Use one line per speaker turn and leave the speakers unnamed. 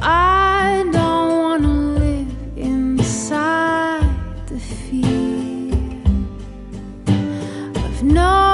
I don't wanna live inside the fear of no